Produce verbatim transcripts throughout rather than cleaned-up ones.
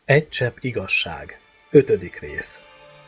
Egy csepp igazság. Ötödik rész.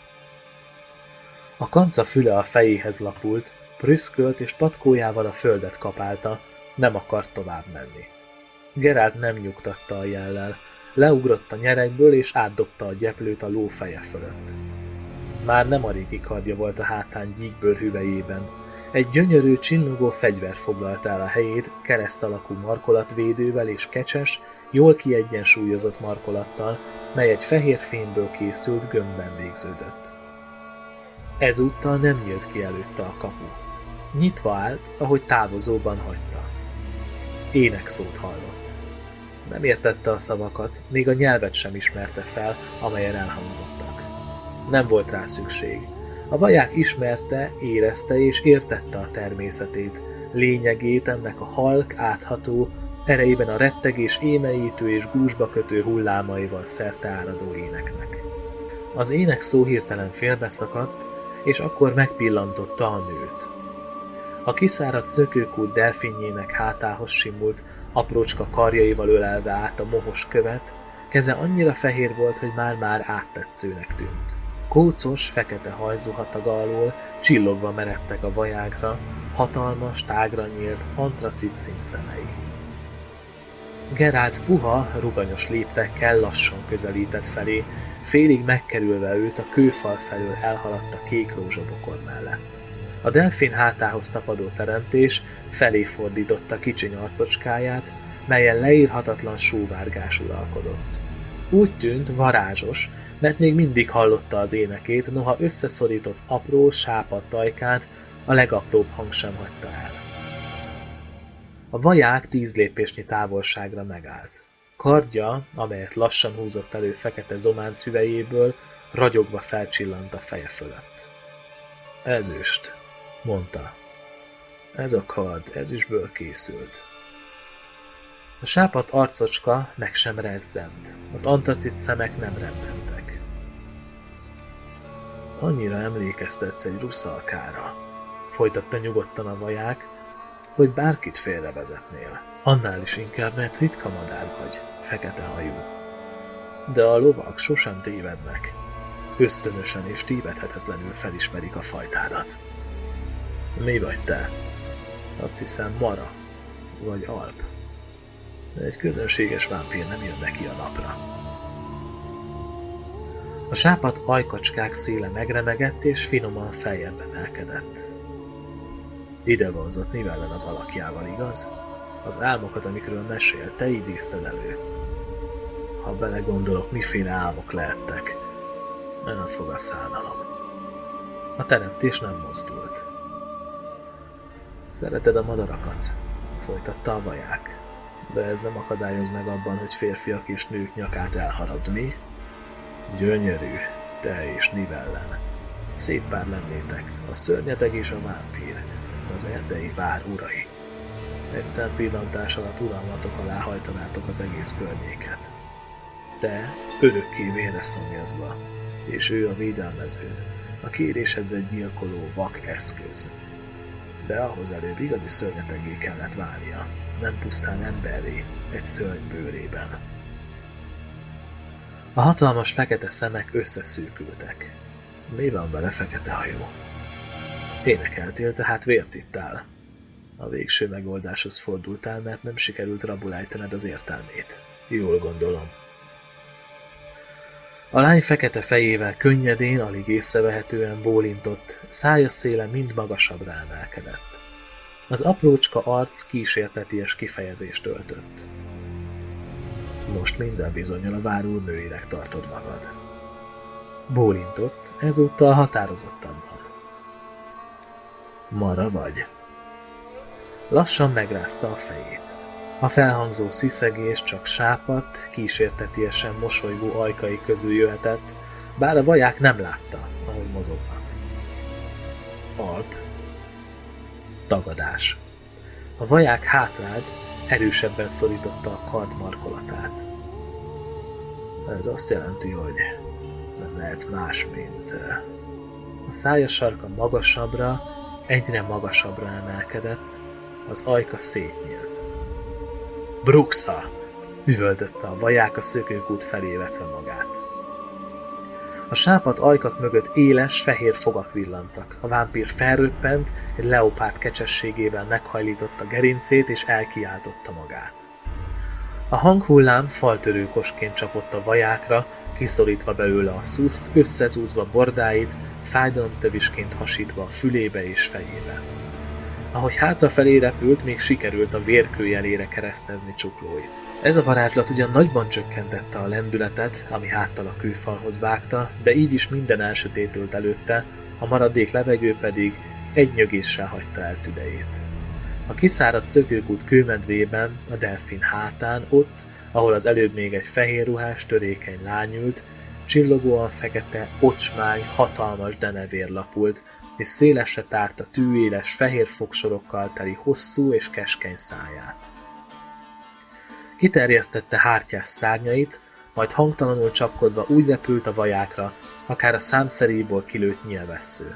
A kanca füle a fejéhez lapult, prüszkölt és patkójával a földet kapálta, nem akart tovább menni. Geralt nem nyugtatta a jellel, leugrott a nyerekből és átdobta a gyeplőt a ló feje fölött. Már nem a régi kardja volt a hátán gyíkbőr hüvelyében, egy gyönyörű, csillogó fegyver foglalta el a helyét kereszt alakú markolatvédővel és kecses, jól kiegyensúlyozott markolattal, mely egy fehér fémből készült gömbben végződött. Ezúttal nem nyílt ki előtte a kapu. Nyitva állt, ahogy távozóban hagyta. Énekszót hallott. Nem értette a szavakat, még a nyelvet sem ismerte fel, amelyen elhangzottak. Nem volt rá szükség. A vaják ismerte, érezte és értette a természetét, lényegét ennek a halk, átható, erejében a rettegés émeítő és gúzsba kötő hullámaival szerte áradó éneknek. Az ének szó hirtelen félbeszakadt, és akkor megpillantotta a nőt. A kiszáradt szökőkút delfinjének hátához simult, aprócska karjaival ölelve át a mohos követ, keze annyira fehér volt, hogy már-már áttetszőnek tűnt. Kócos, fekete hajzuhataga alól csillogva meredtek a vajákra, hatalmas, tágra nyílt, antracit színszemei. Geralt puha, ruganyos léptekkel lassan közelített felé, félig megkerülve őt a kőfal felől elhaladt a kék rózsabokor mellett. A delfin hátához tapadó teremtés felé fordította kicsiny arcocskáját, melyen leírhatatlan sóvárgás uralkodott. Úgy tűnt varázsos, mert még mindig hallotta az énekét, noha összeszorított apró, sápadt ajkát a legapróbb hang sem hagyta el. A vaják tíz lépésnyi távolságra megállt. Kardja, amelyet lassan húzott elő fekete zománc hüvelyéből, ragyogva felcsillant a feje fölött. Ezüst, mondta. Ez a kard ezüstből készült. A sápadt arcocska meg sem rezzent, az antracit szemek nem rebbentek. Annyira emlékeztetsz egy ruszalkára, folytatta nyugodtan a vaják, hogy bárkit félrevezetnél. Annál is inkább, mert ritka madár vagy, fekete hajú. De a lovak sosem tévednek. Ösztönösen és tévedhetetlenül felismerik a fajtádat. Mi vagy te? Azt hiszem mara, vagy alp. De egy közönséges vámpír nem jön neki a napra. A sápadt ajkacskák széle megremegett és finoman feljebb emelkedett. Ide vonzott Nivellen az alakjával, igaz? Az álmokat, amikről mesél, te idézted elő. Ha belegondolok, miféle álmok lehettek, nem fog a szánalom. A teremtés nem mozdult. Szereted a madarakat? Folytatta a vaják. De ez nem akadályoz meg abban, hogy férfiak és nők nyakát elharapd, mi? Gyönyörű, te és Nivellen. Szép pár lennétek, a szörnyeteg és a vámpír, az erdei vár urai. Egy szempillantás alatt uralmatok alá hajtanátok az egész környéket. Te örökké vérre szomjazva, és ő a védelmeződ, a kérésedre gyilkoló vak eszköz. De ahhoz előbb igazi szörnyeteggé kellett válnia, nem pusztán emberré, egy szörny bőrében. A hatalmas fekete szemek összeszűkültek. Mi van vele, fekete hajú? Énekeltél, tehát vért ittál. A végső megoldáshoz fordultál, mert nem sikerült rabul ejtened az értelmét. Jól gondolom. A lány fekete fejével könnyedén, alig észrevehetően bólintott, szája széle mind magasabbra emelkedett. Az aprócska arc kísérteties kifejezést öltött. Most minden bizonnyal a várúr nőinek tartod magad. Bólintott, ezúttal határozottabban. Mara vagy. Lassan megrázta a fejét. A felhangzó sziszegés csak sápadt, kísértetiesen mosolygó ajkai közül jöhetett, bár a vaják nem látta, ahogy mozognak. Alp. Tagadás. A vaják hátrált, erősebben szorította a kard markolatát. Ez azt jelenti, hogy nem lehetsz más, mint... A szája sarka magasabbra, egyre magasabbra emelkedett, az ajka szétnyílt. Bruxa! üvöltötte a vaják a szökőkút felé vetve magát. A sápadt ajkak mögött éles, fehér fogak villantak. A vámpír felröppent, egy leopárd kecsességével meghajlította gerincét és elkiáltotta magát. A hanghullám faltörőkosként csapott a vajákra, kiszorítva belőle a szuszt, összezúzva bordáit, fájdalomtövisként hasítva a fülébe és fejébe. Ahogy hátrafelé repült, még sikerült a vérkőjelére keresztezni csuklóit. Ez a varázslat ugyan nagyban csökkentette a lendületet, ami háttal a kőfalhoz vágta, de így is minden elsötétült előtte, a maradék levegő pedig egy nyögéssel hagyta el tüdejét. A kiszáradt szökőkút kőmedrében, a delfin hátán, ott, ahol az előbb még egy fehér ruhás, törékeny lány ült, csillogóan fekete, ocsmány, hatalmas denevér lapult, és szélesre tárta tűéles, fehér fogsorokkal teli hosszú és keskeny száját. Kiterjesztette hártyás szárnyait, majd hangtalanul csapkodva úgy repült a vajákra, akár a számszeréból kilőtt nyilvessző.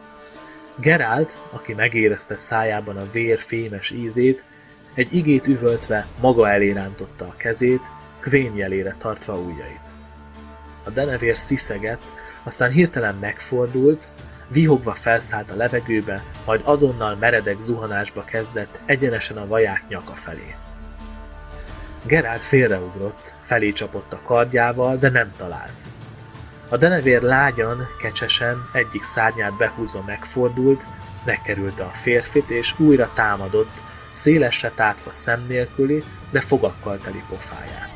Gerált, aki megérezte szájában a vér fémes ízét, egy igét üvöltve maga elé rántotta a kezét, kvén jelére tartva ujjait. A denevér sziszegett, aztán hirtelen megfordult, vihogva felszállt a levegőbe, majd azonnal meredek zuhanásba kezdett egyenesen a vaják nyaka felé. Gerált félreugrott, felé csapott a kardjával, de nem talált. A denevér lágyan, kecsesen, egyik szárnyát behúzva megfordult, megkerülte a férfit és újra támadott, szélesre tátva szem nélküli, de fogakkal teli pofáját.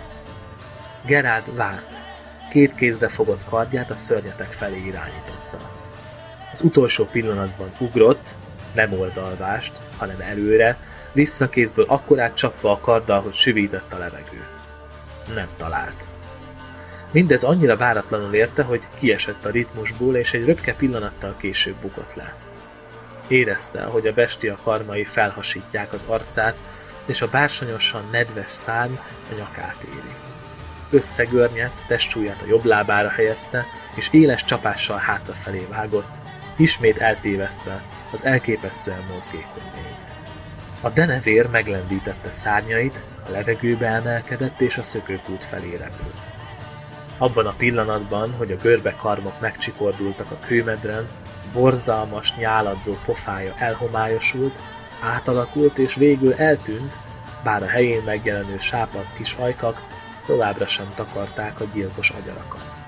Gerált várt, két kézre fogott kardját a szörnyetek felé irányította. Az utolsó pillanatban ugrott, nem oldalvást, hanem előre, visszakézből akkorát csapva a karddal, hogy süvített a levegő. Nem talált. Mindez annyira váratlanul érte, hogy kiesett a ritmusból, és egy röpke pillanattal később bukott le. Érezte, hogy a bestia karmai felhasítják az arcát, és a bársonyosan nedves szárny a nyakát éri. Összegörnyedt, testsúlyát a jobb lábára helyezte, és éles csapással hátrafelé vágott, ismét eltévesztve az elképesztően mozgékony lényt. A denevér meglendítette szárnyait, a levegőbe emelkedett és a szökőkút felé repült. Abban a pillanatban, hogy a görbe karmok megcsikordultak a kőmedren, borzalmas, nyáladzó pofája elhomályosult, átalakult és végül eltűnt, bár a helyén megjelenő sápadt kis ajkak továbbra sem takarták a gyilkos agyarakat.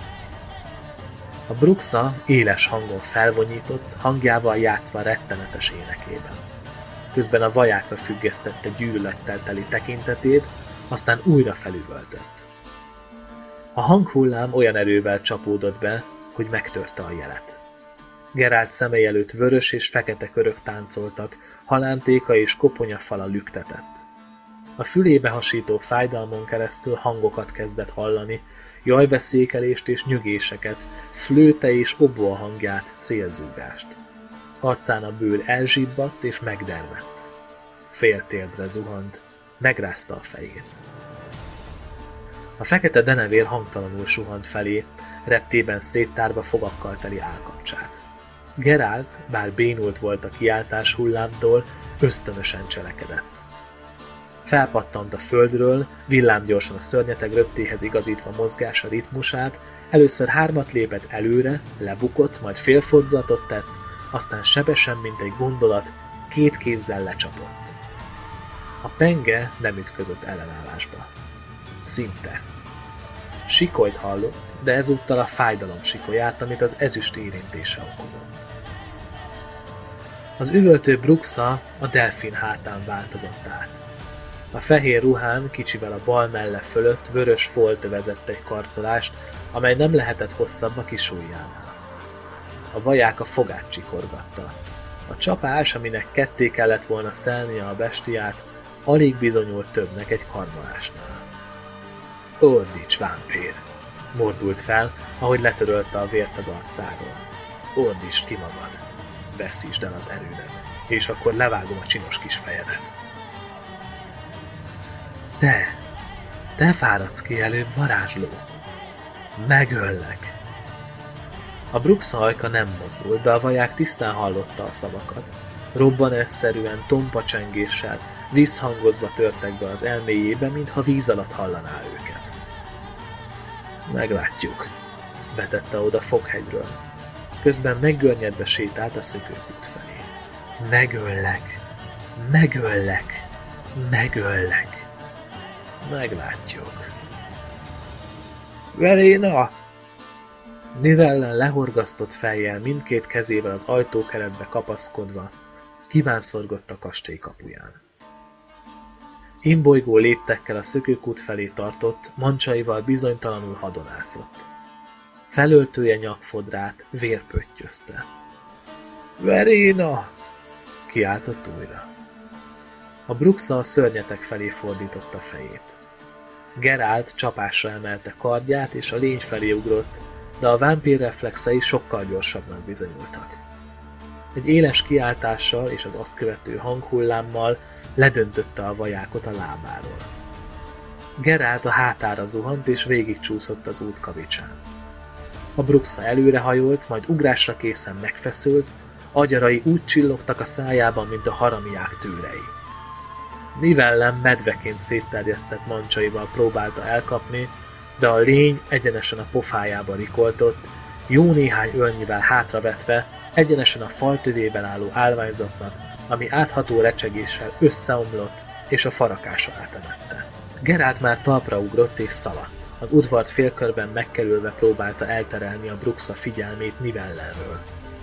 A bruxa éles hangon felvonyított, hangjával játszva rettenetes énekében. Közben a vajákra függesztette gyűlölettel teli tekintetét, aztán újra felüvöltött. A hanghullám olyan erővel csapódott be, hogy megtörte a jelet. Gerált szemei előtt vörös és fekete körök táncoltak, halántéka és koponyafala lüktetett. A fülébe hasító fájdalmon keresztül hangokat kezdett hallani, jajveszékelést és nyögéseket, flőte és oboa hangját, szélzúgást. Arcán a bőr elzsibbadt és megdermedt. Féltérdre zuhant, megrázta a fejét. A fekete denevér hangtalanul suhant felé, reptében széttárva fogakkal teli állkapcsát. Gerált, bár bénult volt a kiáltás hullámtól, ösztönösen cselekedett. Felpattant a földről, villámgyorsan a szörnyeteg röptéhez igazítva mozgása ritmusát, először hármat lépett előre, lebukott, majd félfordulatot tett, aztán sebesen, mint egy gondolat, két kézzel lecsapott. A penge nem ütközött ellenállásba. Szinte. Sikolyt hallott, de ezúttal a fájdalom sikolyát, amit az ezüst érintése okozott. Az üvöltő bruxa a delfin hátán változott át. A fehér ruhán kicsivel a bal melle fölött vörös folt övezett egy karcolást, amely nem lehetett hosszabb a kis ujjánál. A vaják a fogát csikorgatta. A csapás, aminek ketté kellett volna szelnie a bestiát, alig bizonyult többnek egy karmolásnál. Ordíts, vámpír! Mordult fel, ahogy letörölte a vért az arcáról. Ordítsd ki magad! Veszítsd el az erődet, és akkor levágom a csinos kis fejedet. Te! Te fáradsz ki előbb, varázsló! Megöllek! A bruxa ajka nem mozdult, de a vaják tisztán hallotta a szavakat. Robbanásszerűen, tompa csengéssel, Visszhangozva törtek be az elméjébe, mintha víz alatt hallaná őket. Meglátjuk, vetette oda Foghegyről. Közben meggörnyedve sétált a szökőkút felé. Megöllek, megöllek, megöllek. Meglátjuk. Verena! Nivellen lehorgasztott fejjel, mindkét kezével az ajtókeretbe kapaszkodva, kívánszorgott a kastély kapuján. Imbolygó léptekkel a szökőkút felé tartott, mancsaival bizonytalanul hadonászott. Felöltője nyakfodrát vér pöttyözte. Verena! Kiáltott újra. A Bruxa a szörnyetek felé fordította fejét. Geralt csapásra emelte kardját és a lény felé ugrott, de a vámpír reflexei sokkal gyorsabbnak bizonyultak. Egy éles kiáltással és az azt követő hanghullámmal ledöntötte a vajákot a lábáról. Geralt a hátára zuhant és végigcsúszott az út kavicsán. A Bruxa előrehajolt, majd ugrásra készen megfeszült, agyarai úgy csillogtak a szájában, mint a haramiák tűrei. Nivellen medveként szétterjesztett mancsaival próbálta elkapni, de a lény egyenesen a pofájába rikoltott, jó néhány ölnyivel hátravetve, egyenesen a faltövében álló állványzatnak, ami átható recsegéssel összeomlott és a farakása átemette. Geralt már talpra ugrott és szaladt. Az udvart félkörben megkerülve próbálta elterelni a Bruxa figyelmét Nivellenről.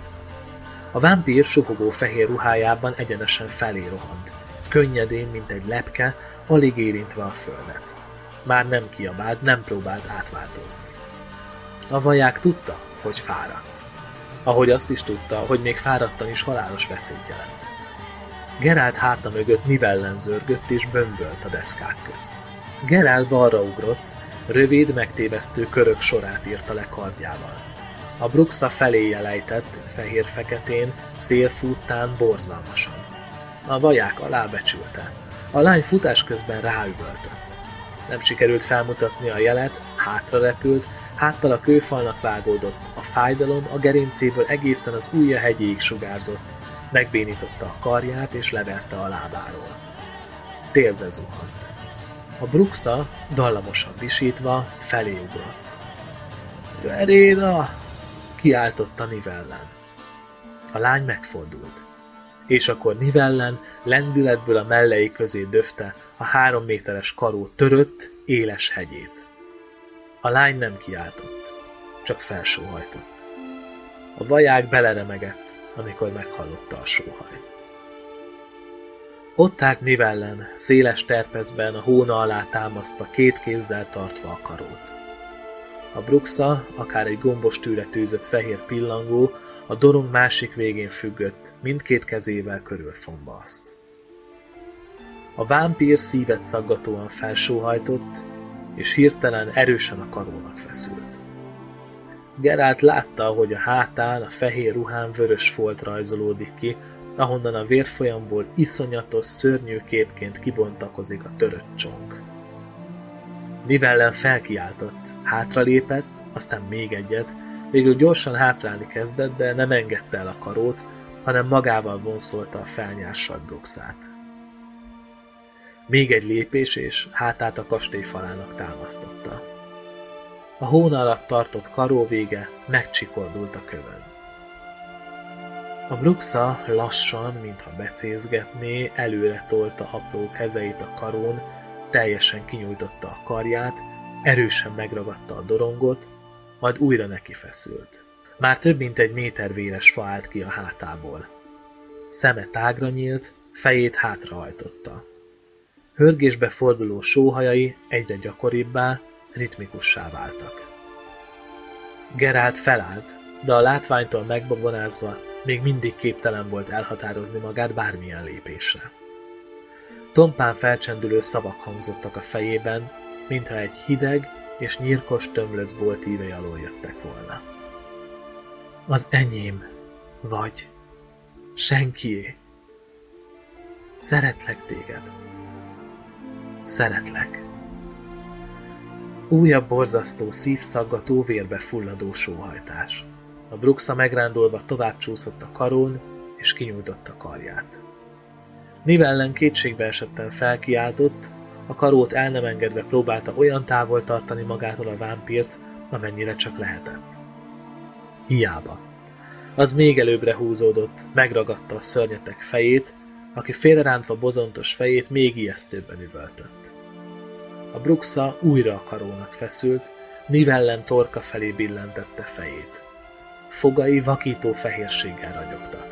A vámpír suhogó fehér ruhájában egyenesen felé rohant, könnyedén, mint egy lepke, alig érintve a földet. Már nem kiabált, nem próbált átváltozni. A vaják tudta, hogy fáradt. Ahogy azt is tudta, hogy még fáradtan is halálos veszélyt jelent. Geralt háta mögött Nivellen zörgött és bömbölt a deszkák közt. Geralt balra ugrott, rövid, megtévesztő körök sorát írta le kardjával. A Bruxa felé jelejtett, fehér-feketén, szélfúttán borzalmasan. A vaják alábecsülte. A lány futás közben ráüvöltött. Nem sikerült felmutatni a jelet, hátra repült, háttal a kőfalnak vágódott, a fájdalom a gerincéből egészen az ujja hegyéig sugárzott, megbénította a karját és leverte a lábáról. Térdre zuhant. A Bruxa, dallamosan visítva, felé ugrott. Verena! Kiáltotta Nivellen. A lány megfordult. És akkor Nivellen lendületből a mellei közé döfte a három méteres karó törött, éles hegyét. A lány nem kiáltott, csak felsóhajtott. A vaják beleremegett, amikor meghallotta a sóhajt. Ott állt Nivellen, széles terpezben, a hóna alá támasztva, két kézzel tartva a karót. A Bruxa, akár egy gombos tűre tűzött fehér pillangó, a dorong másik végén függött, mindkét kezével körülfonva azt. A vámpír szívet szaggatóan felsóhajtott, és hirtelen erősen a karónak feszült. Geralt látta, hogy a hátán, a fehér ruhán vörös folt rajzolódik ki, ahonnan a vérfolyamból iszonyatos, szörnyű képként kibontakozik a törött csonk. Nivellen felkiáltott, hátralépett, aztán még egyet, végül gyorsan hátrálni kezdett, de nem engedte el a karót, hanem magával vonszolta a felnyársadt Bruxát. Még egy lépés, és hátát a kastély falának támasztotta. A hóna alatt tartott karó vége megcsikordult a kövön. A Bruxa lassan, mintha becézgetné, előre tolta apró kezeit a karón, teljesen kinyújtotta a karját, erősen megragadta a dorongot, majd újra neki feszült. Már több mint egy méter véres fa állt ki a hátából. Szeme tágra nyílt, fejét hátrahajtotta. Hörgésbe forduló sóhajai egyre gyakoribbá, ritmikussá váltak. Geralt felállt, de a látványtól megbabonázva még mindig képtelen volt elhatározni magát bármilyen lépésre. Tompán felcsendülő szavak hangzottak a fejében, mintha egy hideg és nyírkos tömlöc bolt ívei alól jöttek volna. Az enyém vagy, senkié. Szeretlek téged. Szeretlek. Újabb borzasztó, szívszaggató, vérbe fulladó sóhajtás. A Bruxa megrándulva tovább csúszott a karón, és kinyújtotta karját. Nivellen kétségbe esetten felkiáltott, a karót el nem engedve próbálta olyan távol tartani magától a vámpírt, amennyire csak lehetett. Hiába. Az még előbbre húzódott, megragadta a szörnyetek fejét, aki félrerántva bozontos fejét még ijesztőbben üvöltött. A Bruxa újra a karónak feszült, Nivellen torka felé billentette fejét. Fogai vakító fehérséggel ragyogtak.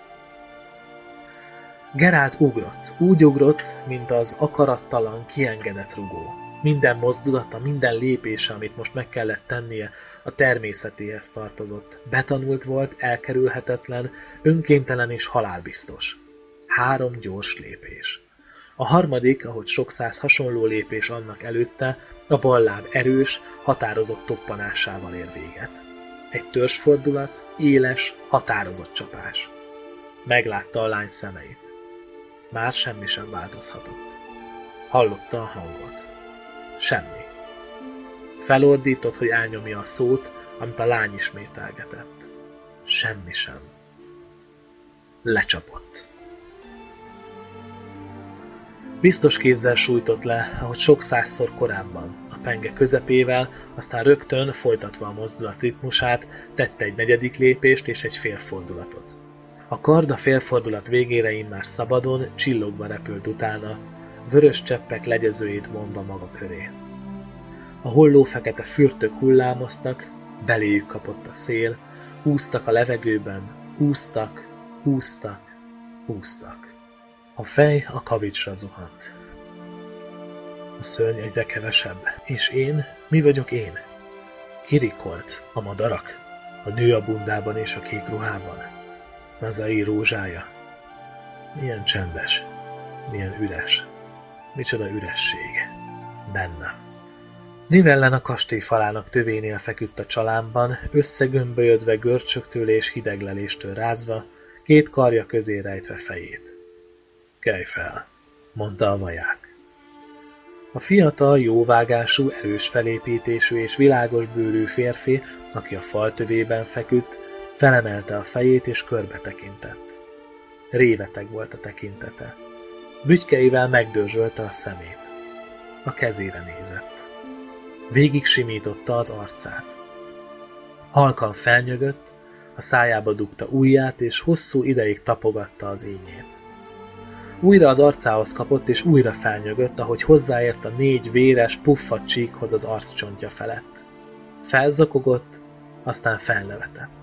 Geralt ugrott, úgy ugrott, mint az akarattalan, kiengedett rugó. Minden mozdulata, minden lépése, amit most meg kellett tennie, a természetéhez tartozott. Betanult volt, elkerülhetetlen, önkéntelen és halálbiztos. Három gyors lépés. A harmadik, ahogy sok száz hasonló lépés annak előtte, a bal láb erős, határozott toppanásával ér véget. Egy törzsfordulat, éles, határozott csapás. Meglátta a lány szemeit. Már semmi sem változhatott. Hallotta a hangot. Semmi. Felordított, hogy elnyomja a szót, amit a lány ismételgetett. Semmi sem. Lecsapott. Biztos kézzel sújtott le, ahogy sok százszor korábban, a penge közepével, aztán rögtön, folytatva a mozdulat ritmusát, tette egy negyedik lépést és egy félfordulatot. A kard a félfordulat végére immár szabadon, csillogva repült utána, vörös cseppek legyezőjét vonva maga köré. A holló fekete fürtök hullámoztak, beléjük kapott a szél, úsztak a levegőben, úsztak, úsztak, úsztak. A fej a kavicsra zuhant. A szörny egyre kevesebb. És én? Mi vagyok én? Kirikolt, a madarak, a nő a bundában és a kék ruhában. Mazai rózsája. Milyen csendes, milyen üres. Micsoda üresség. Bennem. Nivellen a kastély falának tövénél feküdt a csalámban, összegömbölyödve görcsöktől és hidegleléstől rázva, két karja közé rejtve fejét. Kelj fel, mondta a vaják. A fiatal, jóvágású, erős felépítésű és világos bőrű férfi, aki a fal tövében feküdt, felemelte a fejét és körbe tekintett. Réveteg volt a tekintete. Bütykeivel megdörzsölte a szemét. A kezére nézett. Végig simította az arcát. Halkan felnyögött, a szájába dugta ujját és hosszú ideig tapogatta az ínyét. Újra az arcához kapott, és újra felnyögött, ahogy hozzáért a négy véres, puffadt csíkhoz az arccsontja felett. Felzakogott, aztán felnevetett.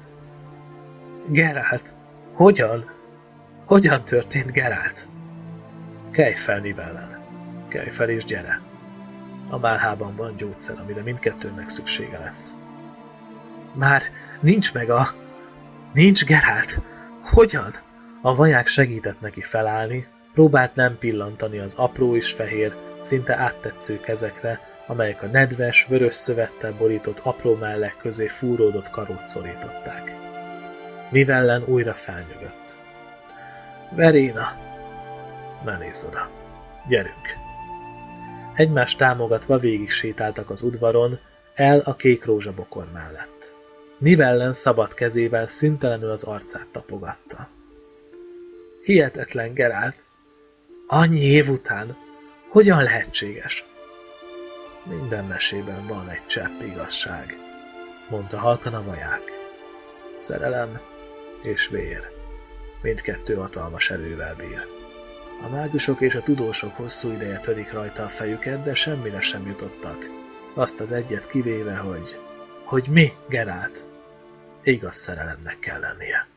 Geralt! Hogyan? Hogyan történt, Geralt? Kelj fel, Nivellen. Kelj fel és gyere. A málhában van gyógyszer, amire mindkettőnek szüksége lesz. Már nincs meg a... Nincs, Geralt! Hogyan? A vaják segített neki felállni, próbált nem pillantani az apró és fehér, szinte áttetsző kezekre, amelyek a nedves, vörös szövettel borított apró mellek közé fúródott karót szorították. Nivellen újra felnyögött. Verena! Ne nézz oda! Gyerünk! Egymást támogatva végig sétáltak az udvaron, el a kék rózsabokor mellett. Nivellen szabad kezével szüntelenül az arcát tapogatta. Hihetetlen, Geralt! Annyi év után! Hogyan lehetséges? Minden mesében van egy csepp igazság, mondta halkan a vaják. Szerelem és vér. Mindkettő hatalmas erővel bír. A mágusok és a tudósok hosszú ideje törik rajta a fejüket, de semmire sem jutottak. Azt az egyet kivéve, hogy... Hogy mi, Geralt? Igaz szerelemnek kell lennie.